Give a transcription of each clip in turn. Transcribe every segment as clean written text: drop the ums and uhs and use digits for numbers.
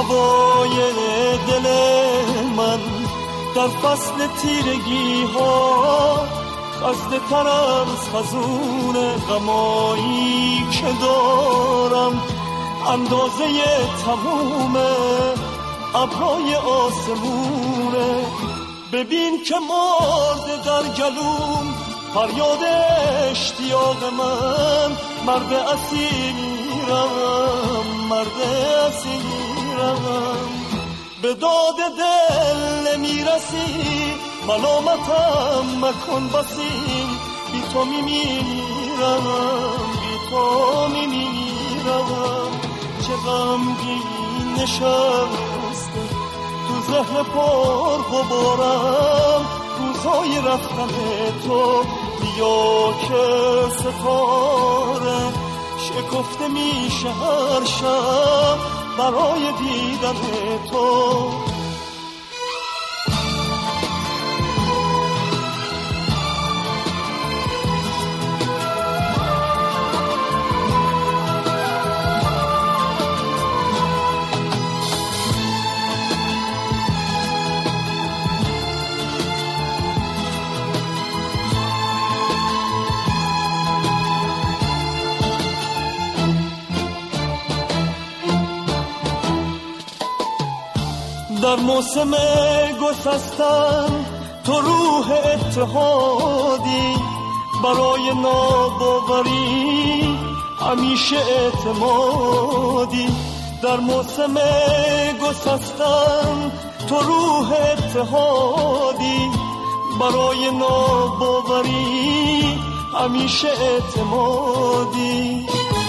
هوای دل من در فصل تیرگی ها خسته تر از خزون غمایی که دارم، اندازه تموم ابرای آسمونه. ببین که مرده در گلوم فریاد اشتیاق من، مرد اسیرم، مرد اسیرم. به داد دل نمیرسی، ملامتم مکن بسی، بی تو میمیرم، بی تو میمیرم. چه غمگین نشسته تو ذهن پر غبارم، روزهای رفتن تو بیا که ستاره شکفته میشه هر شب برای دیدن تو. در موسم گسستن تو روح اتحادی، برای ناباوری همیشه اعتمادی. در موسم گسستن تو روح اتحادی، برای ناباوری همیشه اعتمادی.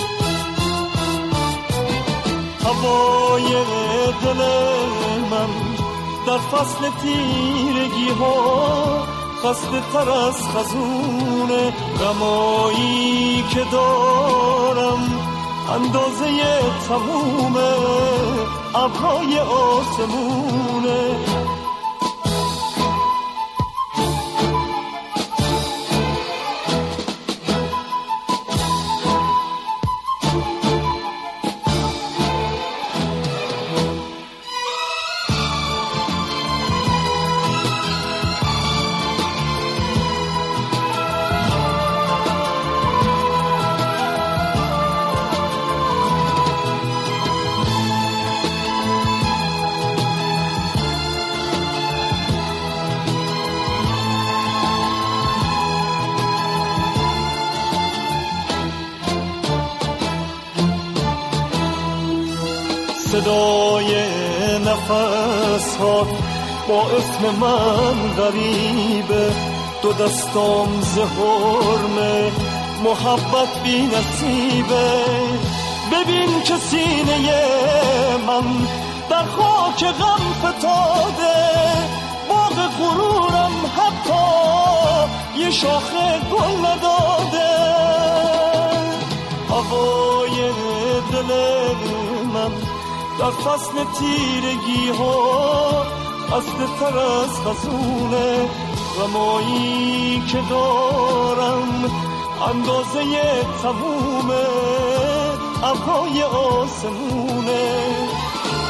هوای دل من در فصل تیرگی ها خسته تر از خزون غمایی که دارم، اندازه تموم ابرای آسمونه. صدای نفس ها با اسم من غریبه، دو دستام زهرمه محبت بی نصیبه. ببین که سینه من در خاک غم فتاده، باغ غرورم حتی یه شاخه گل نداده. هوای دل من در فصل تیرگی ها خسته تر از خزون غمایی که دارم، اندازه تموم ابرای آسمونه.